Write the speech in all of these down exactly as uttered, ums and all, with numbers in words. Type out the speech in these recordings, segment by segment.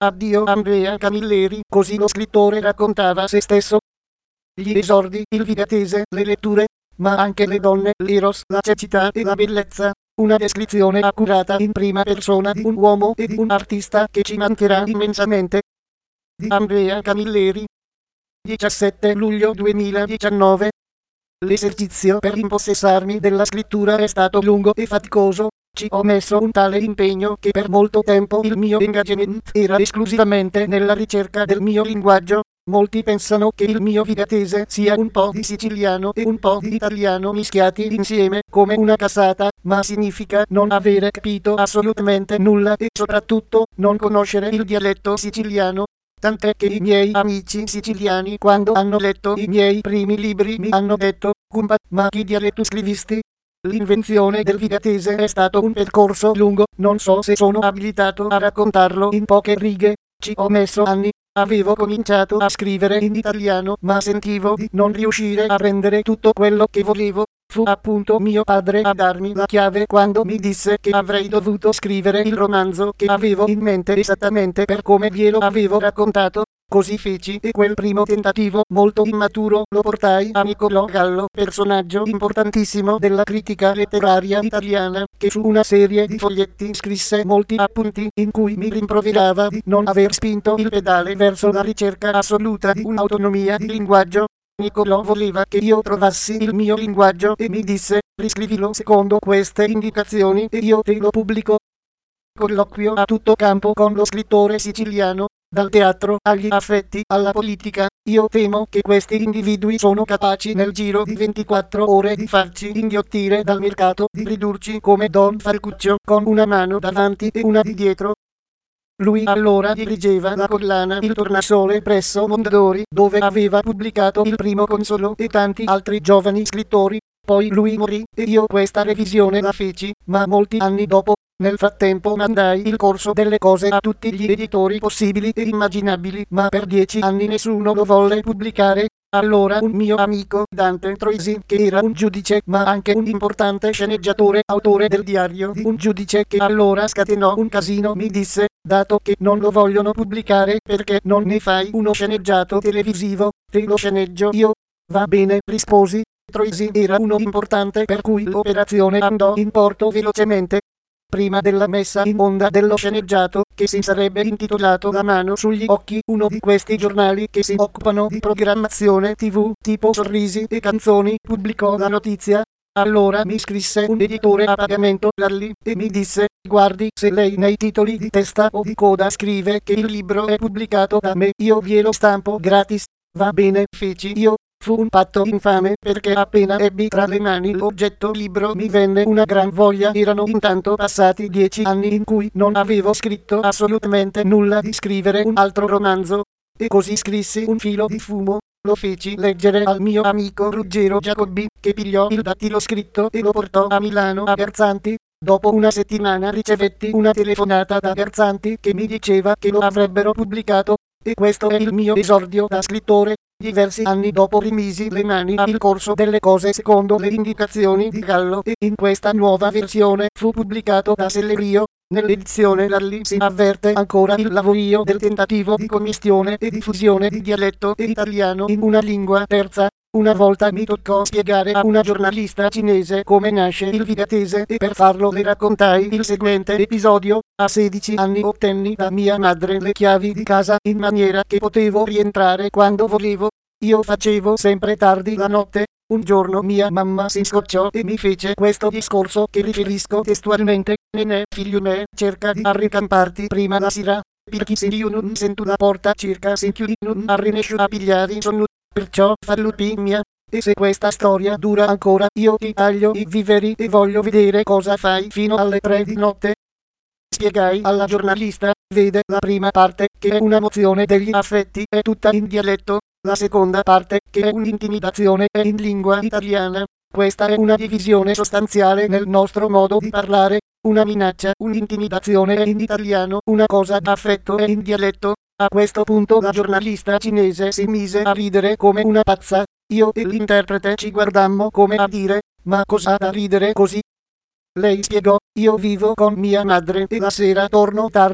Addio Andrea Camilleri, così lo scrittore raccontava se stesso. Gli esordi, il Vigatese, le letture, ma anche le donne, l'eros, la cecità e la bellezza. Una descrizione accurata in prima persona di un uomo e di un artista che ci mancherà immensamente. Di Andrea Camilleri. diciassette luglio duemiladiciannove. L'esercizio per impossessarmi della scrittura è stato lungo e faticoso. Ci ho messo un tale impegno che per molto tempo il mio engagement era esclusivamente nella ricerca del mio linguaggio. Molti pensano che il mio Vigatese sia un po' di siciliano e un po' di italiano mischiati insieme come una cassata, ma significa non avere capito assolutamente nulla e soprattutto non conoscere il dialetto siciliano. Tant'è che i miei amici siciliani, quando hanno letto i miei primi libri, mi hanno detto: "Cumpa, ma che dialetto scrivisti?" L'invenzione del Vigatese è stato un percorso lungo, non so se sono abilitato a raccontarlo in poche righe. Ci ho messo anni. Avevo cominciato a scrivere in italiano, ma sentivo di non riuscire a rendere tutto quello che volevo. Fu appunto mio padre a darmi la chiave quando mi disse che avrei dovuto scrivere il romanzo che avevo in mente esattamente per come glielo avevo raccontato. Così feci e quel primo tentativo, molto immaturo, lo portai a Niccolò Gallo, personaggio importantissimo della critica letteraria italiana, che su una serie di foglietti scrisse molti appunti in cui mi rimproverava di non aver spinto il pedale verso la ricerca assoluta di un'autonomia di linguaggio. Niccolò voleva che io trovassi il mio linguaggio e mi disse: "Riscrivilo secondo queste indicazioni e io te lo pubblico." Colloquio a tutto campo con lo scrittore siciliano. Dal teatro agli affetti alla politica, io temo che questi individui sono capaci nel giro di ventiquattro ore di farci inghiottire dal mercato, di ridurci come Don Falcuccio, con una mano davanti e una di dietro. Lui allora dirigeva la collana Il Tornasole presso Mondadori, dove aveva pubblicato Il Primo Consolo e tanti altri giovani scrittori. Poi lui morì e io questa revisione la feci, ma molti anni dopo. Nel frattempo mandai il corso delle cose a tutti gli editori possibili e immaginabili, ma per dieci anni nessuno lo volle pubblicare. Allora un mio amico, Dante Troisi, che era un giudice ma anche un importante sceneggiatore, autore del diario di un giudice che allora scatenò un casino, mi disse: "Dato che non lo vogliono pubblicare, perché non ne fai uno sceneggiato televisivo? Te lo sceneggio io." "Va bene", risposi. Troisi era uno importante, per cui l'operazione andò in porto velocemente. Prima della messa in onda dello sceneggiato, che si sarebbe intitolato La mano sugli occhi, uno di questi giornali che si occupano di programmazione tivù, tipo Sorrisi e Canzoni, pubblicò la notizia. Allora mi scrisse un editore a pagamento, Lalli, e mi disse: "Guardi, se lei nei titoli di testa o di coda scrive che il libro è pubblicato da me, io glielo stampo gratis." "Va bene", feci io. Fu un patto infame, perché appena ebbi tra le mani l'oggetto libro mi venne una gran voglia. Erano intanto passati dieci anni in cui non avevo scritto assolutamente nulla di scrivere un altro romanzo. E così scrissi Un filo di fumo. Lo feci leggere al mio amico Ruggero Giacobbi, che pigliò il dattilo scritto e lo portò a Milano a Garzanti. Dopo una settimana ricevetti una telefonata da Garzanti che mi diceva che lo avrebbero pubblicato. E questo è il mio esordio da scrittore. Diversi anni dopo rimisi le mani al corso delle cose secondo le indicazioni di Gallo e in questa nuova versione fu pubblicato da Sellerio. Nell'edizione Lalli si avverte ancora il lavorio del tentativo di commistione e diffusione di dialetto e italiano in una lingua terza. Una volta mi toccò spiegare a una giornalista cinese come nasce il Vigatese e per farlo le raccontai il seguente episodio. A sedici anni ottenni da mia madre le chiavi di casa in maniera che potevo rientrare quando volevo. Io facevo sempre tardi la notte. Un giorno mia mamma si scocciò e mi fece questo discorso che riferisco testualmente: "Nenè, figlio me, cerca di arricamparti prima la sera, perché se io non sento la porta circa si chiudi non arrinescio a pigliare sonno. Perciò fallo mia. E se questa storia dura ancora, io ti taglio i viveri e voglio vedere cosa fai fino alle tre di notte." Spiegai alla giornalista: "Vede, la prima parte, che è una mozione degli affetti, è tutta in dialetto. La seconda parte, che è un'intimidazione, è in lingua italiana. Questa è una divisione sostanziale nel nostro modo di parlare. Una minaccia, un'intimidazione è in italiano, una cosa d'affetto è in dialetto." A questo punto la giornalista cinese si mise a ridere come una pazza. Io e l'interprete ci guardammo come a dire: "Ma cos'ha da ridere così?" Lei spiegò: "Io vivo con mia madre e la sera torno tardi.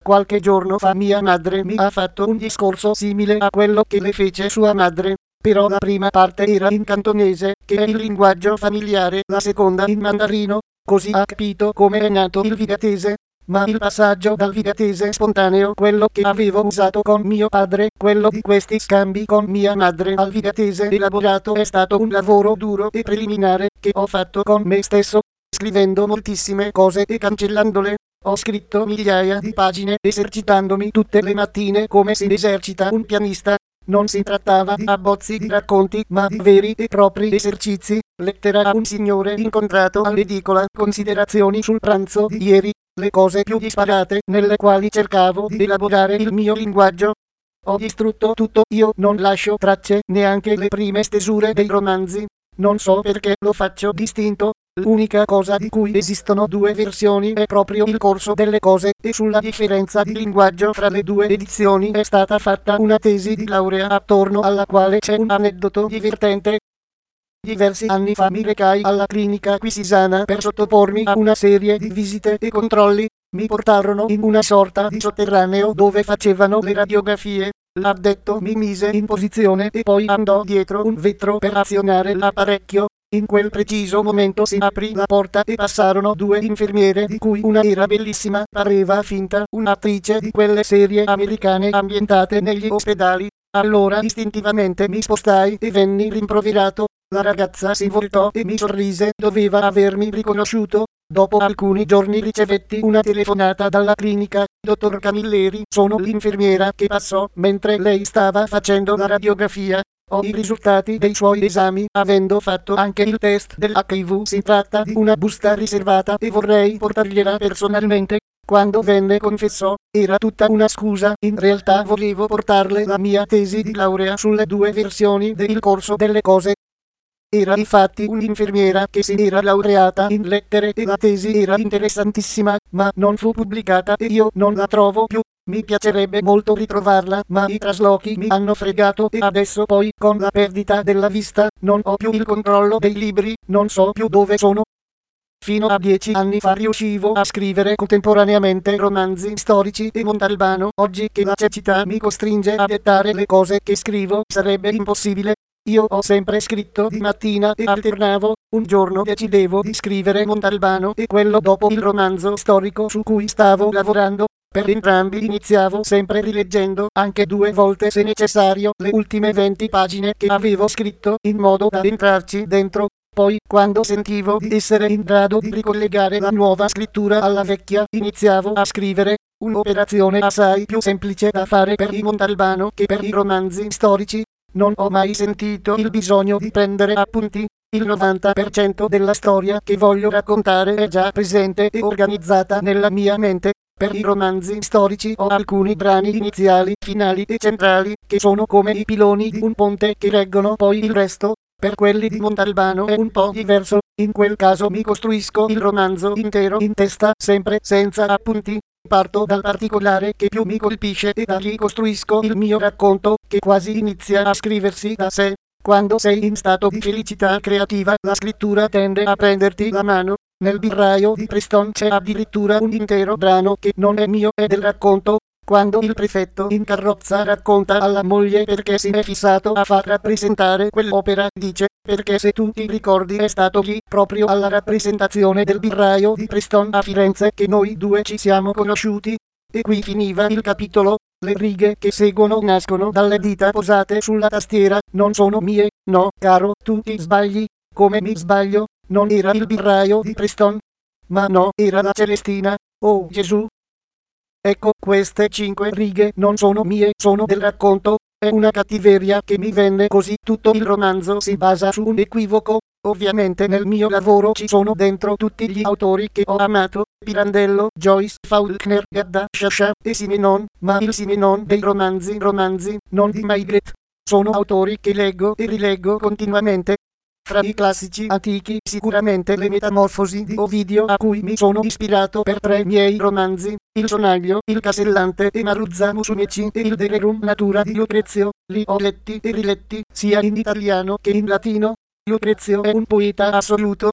Qualche giorno fa mia madre mi ha fatto un discorso simile a quello che le fece sua madre, però la prima parte era in cantonese, che è il linguaggio familiare, la seconda in mandarino, così ha capito come è nato il vigatese. Ma il passaggio dal vigatese spontaneo, quello che avevo usato con mio padre, quello di questi scambi con mia madre, al vigatese elaborato è stato un lavoro duro e preliminare che ho fatto con me stesso, scrivendo moltissime cose e cancellandole. Ho scritto migliaia di pagine esercitandomi tutte le mattine come si esercita un pianista. Non si trattava di abbozzi di racconti, ma di veri e propri esercizi. Lettera a un signore incontrato all'edicola. Considerazioni sul pranzo di ieri. Le cose più disparate nelle quali cercavo di elaborare il mio linguaggio. Ho distrutto tutto, io non lascio tracce, neanche le prime stesure dei romanzi. Non so perché lo faccio distinto. L'unica cosa di cui esistono due versioni è proprio il corso delle cose, e sulla differenza di linguaggio fra le due edizioni è stata fatta una tesi di laurea attorno alla quale c'è un aneddoto divertente. Diversi anni fa mi recai alla clinica aquisisana per sottopormi a una serie di visite e controlli. Mi portarono in una sorta di sotterraneo dove facevano le radiografie. L'addetto mi mise in posizione e poi andò dietro un vetro per azionare l'apparecchio. In quel preciso momento si aprì la porta e passarono due infermiere, di cui una era bellissima, pareva finta, un'attrice di quelle serie americane ambientate negli ospedali. Allora istintivamente mi spostai e venni rimproverato. La ragazza si voltò e mi sorrise, doveva avermi riconosciuto. Dopo alcuni giorni ricevetti una telefonata dalla clinica. Dottor Camilleri, sono l'infermiera che passò mentre lei stava facendo la radiografia. Ho i risultati dei suoi esami, avendo fatto anche il test dell'H I V. Si tratta di una busta riservata e vorrei portargliela personalmente. Quando venne confessò, era tutta una scusa, in realtà volevo portarle la mia tesi di laurea sulle due versioni del corso delle cose. Era infatti un'infermiera che si era laureata in lettere e la tesi era interessantissima, ma non fu pubblicata e io non la trovo più. Mi piacerebbe molto ritrovarla, ma i traslochi mi hanno fregato e adesso poi, con la perdita della vista, non ho più il controllo dei libri, non so più dove sono. Fino a dieci anni fa riuscivo a scrivere contemporaneamente romanzi storici e Montalbano. Oggi che la cecità mi costringe a dettare le cose che scrivo, sarebbe impossibile. Io ho sempre scritto di mattina e alternavo. Un giorno decidevo di scrivere Montalbano e quello dopo il romanzo storico su cui stavo lavorando. Per entrambi iniziavo sempre rileggendo, anche due volte se necessario, le ultime venti pagine che avevo scritto, in modo da entrarci dentro. Poi, quando sentivo di essere in grado di ricollegare la nuova scrittura alla vecchia, iniziavo a scrivere. Un'operazione assai più semplice da fare per i Montalbano che per i romanzi storici. Non ho mai sentito il bisogno di prendere appunti. Il novanta per cento della storia che voglio raccontare è già presente e organizzata nella mia mente. Per i romanzi storici ho alcuni brani iniziali, finali e centrali, che sono come i piloni di un ponte che reggono poi il resto. Per quelli di Montalbano è un po' diverso. In quel caso mi costruisco il romanzo intero in testa, sempre senza appunti. Parto dal particolare che più mi colpisce e da lì costruisco il mio racconto, che quasi inizia a scriversi da sé. Quando sei in stato di felicità creativa, la scrittura tende a prenderti la mano. Nel birraio di Preston c'è addirittura un intero brano che non è mio, è del racconto. Quando il prefetto in carrozza racconta alla moglie perché si è fissato a far rappresentare quell'opera, dice, perché se tu ti ricordi è stato lì, proprio alla rappresentazione del birraio di Preston a Firenze, che noi due ci siamo conosciuti. E qui finiva il capitolo. Le righe che seguono nascono dalle dita posate sulla tastiera, non sono mie. No, caro, tu ti sbagli. Come mi sbaglio? Non era il birraio di Preston? Ma no, era la Celestina. Oh Gesù! Ecco, queste cinque righe non sono mie, sono del racconto. È una cattiveria che mi venne così. Tutto il romanzo si basa su un equivoco. Ovviamente nel mio lavoro ci sono dentro tutti gli autori che ho amato: Pirandello, Joyce, Faulkner, Gadda, Sciascia e Simenon, ma il Simenon dei romanzi romanzi, non di Maigret. Sono autori che leggo e rileggo continuamente. Fra i classici antichi sicuramente le Metamorfosi di Ovidio, a cui mi sono ispirato per tre miei romanzi, Il Sonaglio, Il Casellante e Maruzza Musumeci e il De Rerum Natura di Lucrezio. Li ho letti e riletti, sia in italiano che in latino. Lucrezio è un poeta assoluto.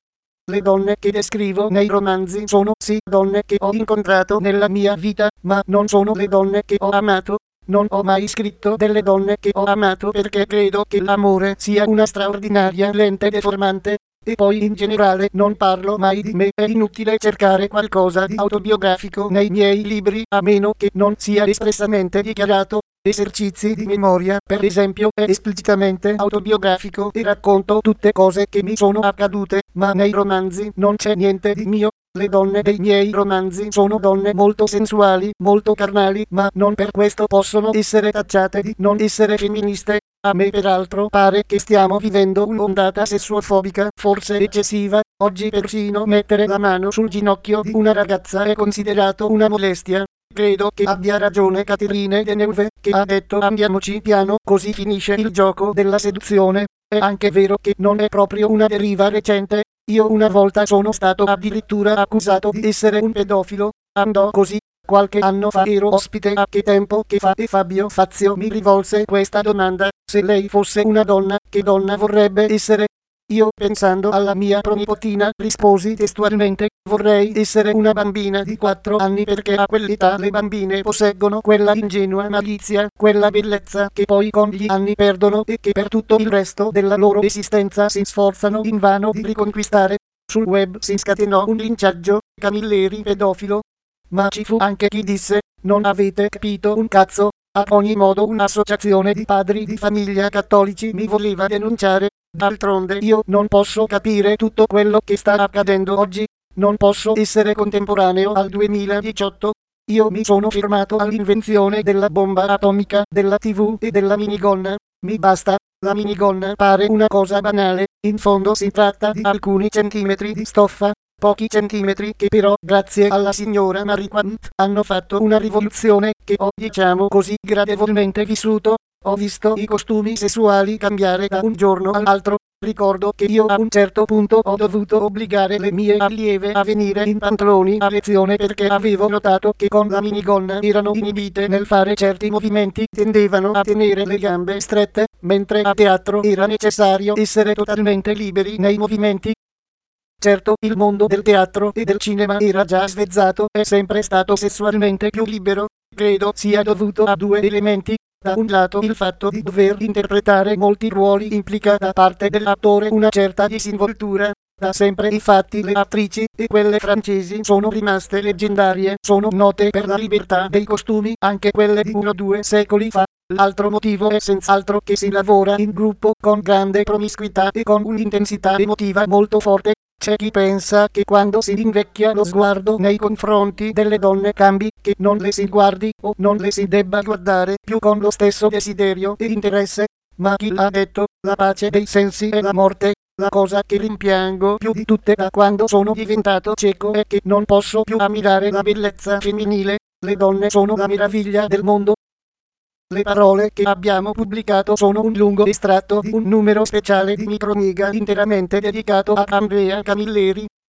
Le donne che descrivo nei romanzi sono sì donne che ho incontrato nella mia vita, ma non sono le donne che ho amato. Non ho mai scritto delle donne che ho amato perché credo che l'amore sia una straordinaria lente deformante. E poi in generale non parlo mai di me, è inutile cercare qualcosa di autobiografico nei miei libri a meno che non sia espressamente dichiarato. Esercizi di memoria, per esempio, è esplicitamente autobiografico e racconto tutte cose che mi sono accadute, ma nei romanzi non c'è niente di mio. Le donne dei miei romanzi sono donne molto sensuali, molto carnali, ma non per questo possono essere tacciate di non essere femministe. A me peraltro pare che stiamo vivendo un'ondata sessuofobica, forse eccessiva. Oggi persino mettere la mano sul ginocchio di una ragazza è considerato una molestia. Credo che abbia ragione Catherine Deneuve, che ha detto andiamoci piano, così finisce il gioco della seduzione. È anche vero che non è proprio una deriva recente. Io una volta sono stato addirittura accusato di essere un pedofilo. Andò così. Qualche anno fa ero ospite a Che tempo che fa e Fabio Fazio mi rivolse questa domanda: se lei fosse una donna, che donna vorrebbe essere? Io, pensando alla mia pronipotina, risposi testualmente: vorrei essere una bambina di quattro anni perché a quell'età le bambine posseggono quella ingenua malizia, quella bellezza che poi con gli anni perdono e che per tutto il resto della loro esistenza si sforzano invano di riconquistare. Sul web si scatenò un linciaggio: Camilleri pedofilo. Ma ci fu anche chi disse: non avete capito un cazzo. Ad ogni modo un'associazione di padri di famiglia cattolici mi voleva denunciare. D'altronde io non posso capire tutto quello che sta accadendo oggi. Non posso essere contemporaneo al duemiladiciotto. Io mi sono firmato all'invenzione della bomba atomica, della tivù e della minigonna. Mi basta. La minigonna pare una cosa banale, in fondo si tratta di alcuni centimetri di stoffa, pochi centimetri che però, grazie alla signora Marie Quant, hanno fatto una rivoluzione che ho, diciamo così, gradevolmente vissuto. Ho visto i costumi sessuali cambiare da un giorno all'altro. Ricordo che io a un certo punto ho dovuto obbligare le mie allieve a venire in pantaloni a lezione perché avevo notato che con la minigonna erano inibite nel fare certi movimenti, tendevano a tenere le gambe strette, mentre a teatro era necessario essere totalmente liberi nei movimenti. Certo, il mondo del teatro e del cinema era già svezzato, è sempre stato sessualmente più libero. Credo sia dovuto a due elementi. Da un lato il fatto di dover interpretare molti ruoli implica da parte dell'attore una certa disinvoltura. Da sempre infatti le attrici, e quelle francesi, sono rimaste leggendarie, sono note per la libertà dei costumi, anche quelle di uno o due secoli fa. L'altro motivo è senz'altro che si lavora in gruppo con grande promiscuità e con un'intensità emotiva molto forte. C'è chi pensa che quando si invecchia lo sguardo nei confronti delle donne cambi, che non le si guardi o non le si debba guardare più con lo stesso desiderio e interesse. Ma chi l'ha detto? La pace dei sensi è la morte. La cosa che rimpiango più di tutte da quando sono diventato cieco è che non posso più ammirare la bellezza femminile. Le donne sono la meraviglia del mondo. Le parole che abbiamo pubblicato sono un lungo estratto di un numero speciale di Micromiga interamente dedicato a Andrea Camilleri.